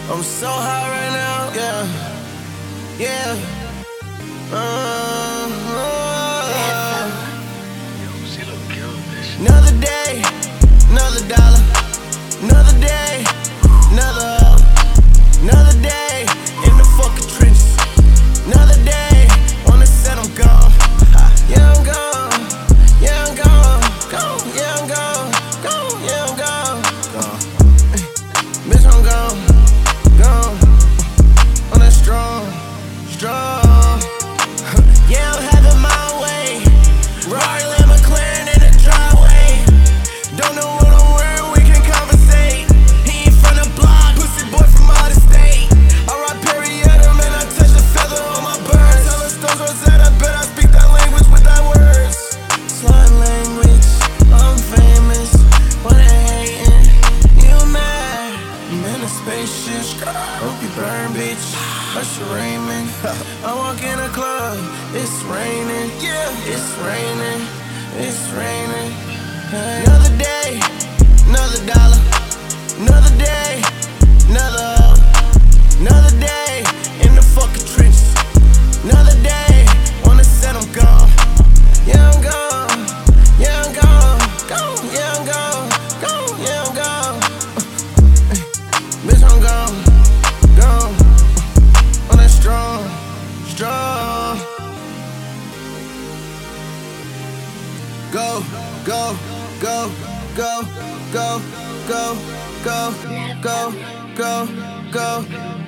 I'm so high right now, yeah. Another day, another dollar, another day, another day in the fucking trenches. Another day, on the set I'm gone. Yeah, I'm gone. Yeah, I'm gone. Gone. Yeah, I'm gone. Gone. Yeah, I'm gone. Gone. Bitch, I'm gone. Gone. On that strong. Yeah, I'm having my way. Rari Lamb McLaren in the driveway. Don't know what I'm wearing, we can conversate. He ain't from the block, pussy boy from out of state. I ride Perrietta, man, I touch the feather on my birds. Tell the stones Rosetta, bet I speak that language with that words. Slang language, I'm famous. When they hating, you mad? I'm in a spaceship, hope you burn, bitch. Usher Raymond. I walk in a club, it's raining, it's raining, it's raining. Another day, another dollar, another day, another day in the fucking trenches. Another day on the set I'm gone. Yeah, I'm gone. Yeah, I'm gone. Gone. Yeah, I'm gone. Gone. Yeah, I'm gone. Bitch, I'm gone. Gone. On that strong. Go, go, go, go, go, go, go, go, go, go.